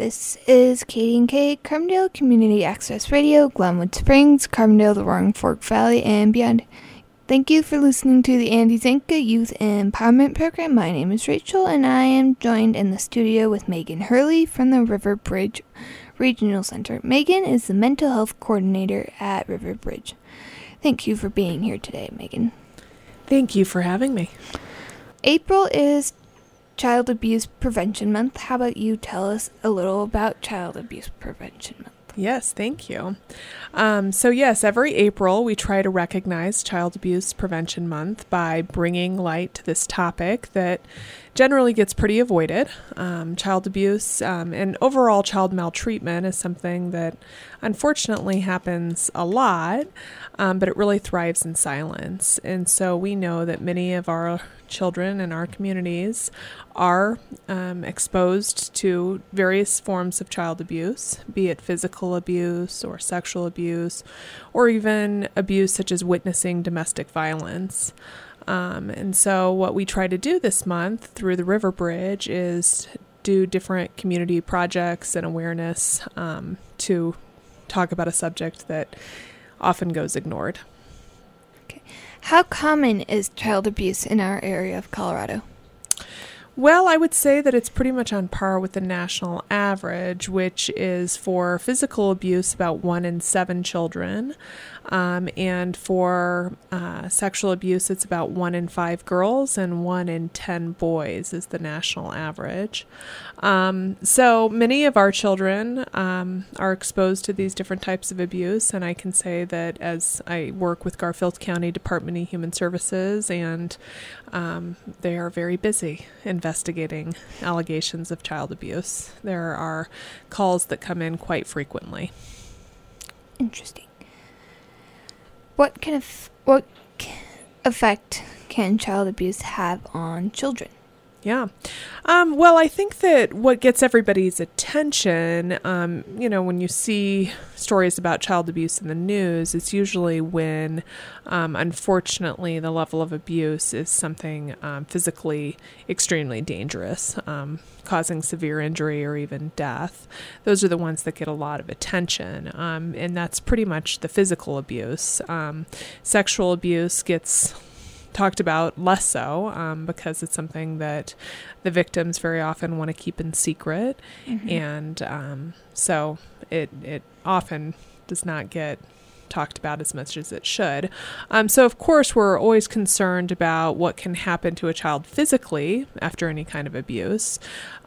This is KD&K, Carbondale Community Access Radio, Glenwood Springs, Carbondale, the Roaring Fork Valley, and beyond. Thank you for listening to the Andy Zanka Youth Empowerment Program. My name is Rachel, and I am joined in the studio with Megan Hurley from the River Bridge Regional Center. Megan is the Mental Health Coordinator at River Bridge. Thank you for being here today, Megan. Thank you for having me. April is Child Abuse Prevention Month. How about you tell us a little about Child Abuse Prevention Month? Yes, thank you. Yes, every April we try to recognize Child Abuse Prevention Month by bringing light to this topic that generally gets pretty avoided. Child abuse and overall child maltreatment is something that unfortunately happens a lot, but it really thrives in silence. And so we know that many of our children in our communities are exposed to various forms of child abuse, be it physical abuse or sexual abuse, or even abuse such as witnessing domestic violence. And so what we try to do this month through the River Bridge is do different community projects and awareness to talk about a subject that often goes ignored. Okay. How common is child abuse in our area of Colorado? Well, I would say that it's pretty much on par with the national average, which is for physical abuse about 1 in 7 children. And for sexual abuse, it's about 1 in 5 girls and 1 in 10 boys is the national average. So many of our children are exposed to these different types of abuse. And I can say that as I work with Garfield County Department of Human Services, and they are very busy investigating allegations of child abuse. There are calls that come in quite frequently. Interesting. What effect can child abuse have on children? Yeah. Well, I think that what gets everybody's attention, when you see stories about child abuse in the news, it's usually when, unfortunately, the level of abuse is something physically extremely dangerous, causing severe injury or even death. Those are the ones that get a lot of attention, and that's pretty much the physical abuse. Sexual abuse gets talked about less so because it's something that the victims very often want to keep in secret. Mm-hmm. And so it often does not get talked about as much as it should. So of course we're always concerned about what can happen to a child physically after any kind of abuse.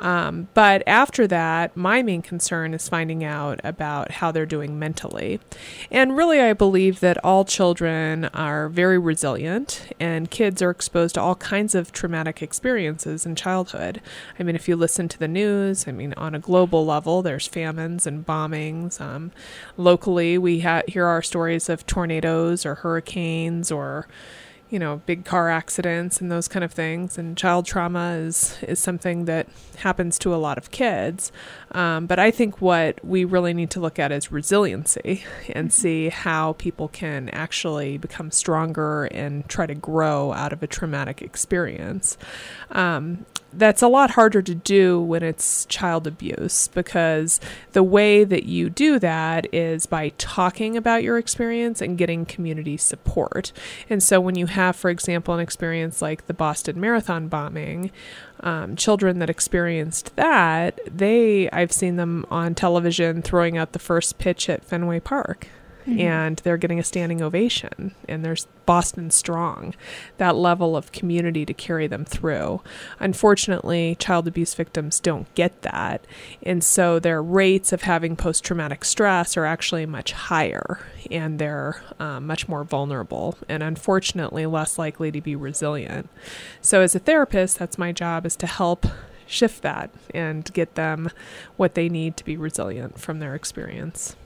But after that, my main concern is finding out about how they're doing mentally. And really, I believe that all children are very resilient, and kids are exposed to all kinds of traumatic experiences in childhood. I mean, if you listen to the news, on a global level, there's famines and bombings. Locally, we hear our stories of tornadoes or hurricanes or big car accidents and those kind of things. And child trauma is something that happens to a lot of kids. But I think what we really need to look at is resiliency and see how people can actually become stronger and try to grow out of a traumatic experience. That's a lot harder to do when it's child abuse, because the way that you do that is by talking about your experience and getting community support. And so when you have, for example, an experience like the Boston Marathon bombing, children that experienced that, I've seen them on television throwing out the first pitch at Fenway Park. Mm-hmm. And they're getting a standing ovation, and there's Boston Strong, that level of community to carry them through. Unfortunately, child abuse victims don't get that, and so their rates of having post-traumatic stress are actually much higher, and they're much more vulnerable, and unfortunately less likely to be resilient. So as a therapist, that's my job, is to help shift that and get them what they need to be resilient from their experience.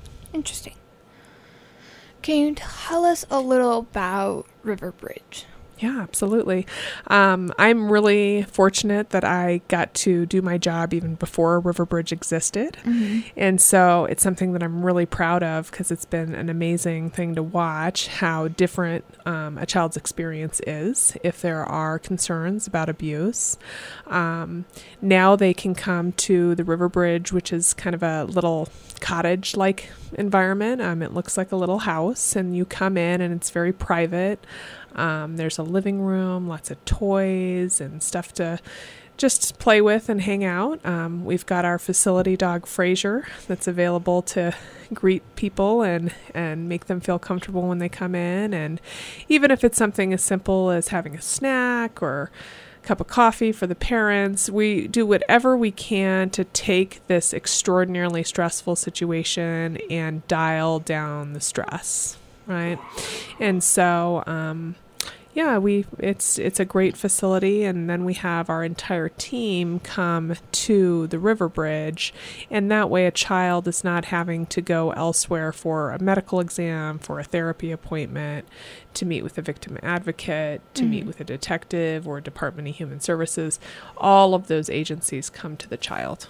Interesting. Can you tell us a little about River Bridge? Yeah, absolutely. I'm really fortunate that I got to do my job even before Riverbridge existed. And so it's something that I'm really proud of because it's been an amazing thing to watch how different a child's experience is if there are concerns about abuse. Now they can come to the Riverbridge, which is kind of a little cottage-like environment. It looks like a little house, and you come in and it's very private. There's a living room, lots of toys and stuff to just play with and hang out. We've got our facility dog, Fraser, that's available to greet people and make them feel comfortable when they come in. And even if it's something as simple as having a snack or a cup of coffee for the parents, we do whatever we can to take this extraordinarily stressful situation and dial down the stress, right? And so, yeah, it's a great facility, and then we have our entire team come to the Riverbridge, and that way a child is not having to go elsewhere for a medical exam, for a therapy appointment, to meet with a victim advocate, to meet with a detective or Department of Human Services. All of those agencies come to the child.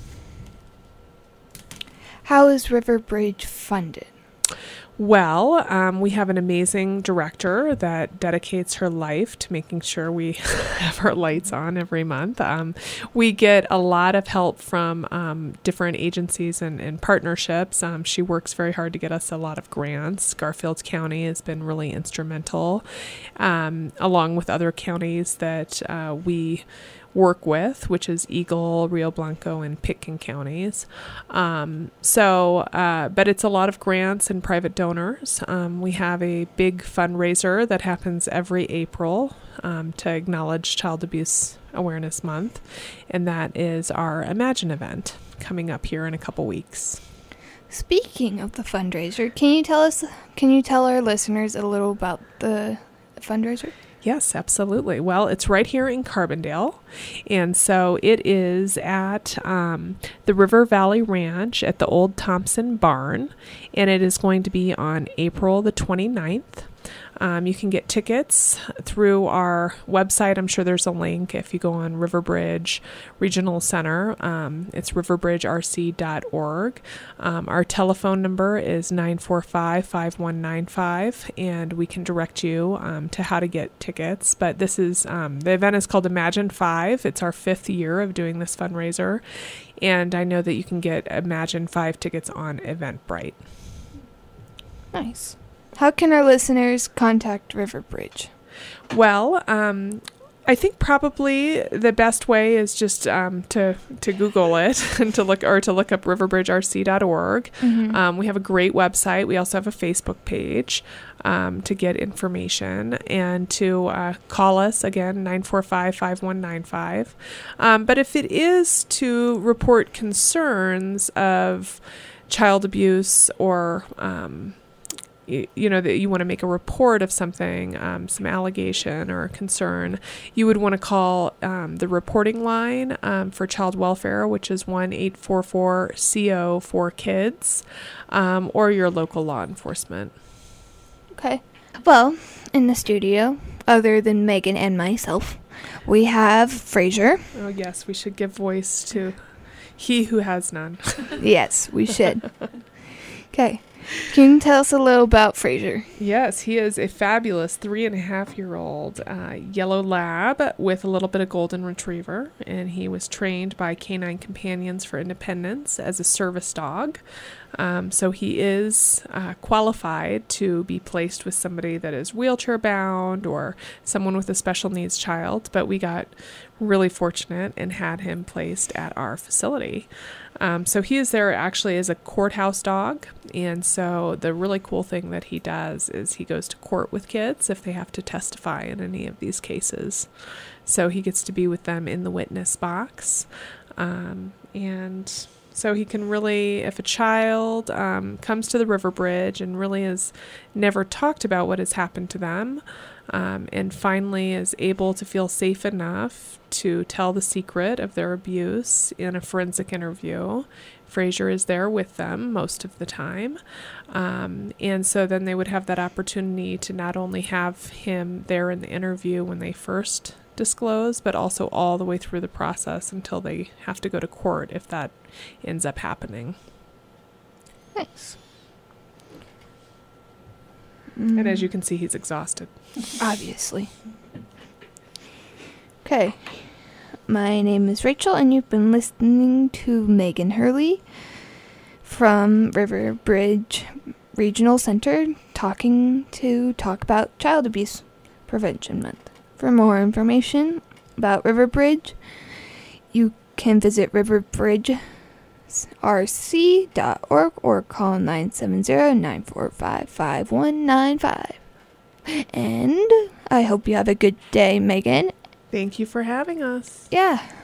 How is Riverbridge funded? Well, we have an amazing director that dedicates her life to making sure we have our lights on every month. We get a lot of help from different agencies and partnerships. She works very hard to get us a lot of grants. Garfield County has been really instrumental, along with other counties that we work with, which is Eagle, Rio Blanco, and Pitkin counties. But it's a lot of grants and private donors. We have a big fundraiser that happens every April to acknowledge Child Abuse Awareness Month, and that is our Imagine event coming up here in a couple weeks. Speaking of the fundraiser, can you tell our listeners a little about the fundraiser? Yes, absolutely. Well, it's right here in Carbondale. And so it is at the River Valley Ranch at the Old Thompson Barn. And it is going to be on April the 29th. You can get tickets through our website. I'm sure there's a link if you go on Riverbridge Regional Center. It's riverbridgerc.org. Our telephone number is 945-5195, and we can direct you to how to get tickets. But this is the event is called Imagine 5. It's our 5th year of doing this fundraiser, and I know that you can get Imagine 5 tickets on Eventbrite. Nice. How can our listeners contact Riverbridge? Well, I think probably the best way is just to Google it and to look up riverbridgerc.org. We have a great website. We also have a Facebook page to get information, and to call us again, 945-5195. But if it is to report concerns of child abuse or that you want to make a report of something, some allegation or concern, you would want to call the reporting line for child welfare, which is 1-844-CO-4-KIDS, or your local law enforcement. Okay. Well, in the studio, other than Megan and myself, we have Fraser. Oh, yes, we should give voice to he who has none. Yes, we should. Okay. Can you tell us a little about Fraser? Yes, he is a fabulous 3.5-year-old yellow lab with a little bit of golden retriever, and he was trained by Canine Companions for Independence as a service dog. So he is qualified to be placed with somebody that is wheelchair bound or someone with a special needs child, but we got really fortunate and had him placed at our facility. So he is there actually as a courthouse dog, and so the really cool thing that he does is he goes to court with kids if they have to testify in any of these cases. So he gets to be with them in the witness box, and So he can really, if a child comes to the River Bridge and really has never talked about what has happened to them, and finally is able to feel safe enough to tell the secret of their abuse in a forensic interview, Fraser is there with them most of the time. And so then they would have that opportunity to not only have him there in the interview when they first disclose, but also all the way through the process until they have to go to court if that ends up happening. Nice. And as you can see, he's exhausted. Obviously. Okay. My name is Rachel, and you've been listening to Megan Hurley from River Bridge Regional Center talk about Child Abuse Prevention Month. For more information about River Bridge, you can visit riverbridgerc.org or call 970-945-5195. And I hope you have a good day, Megan. Thank you for having us. Yeah.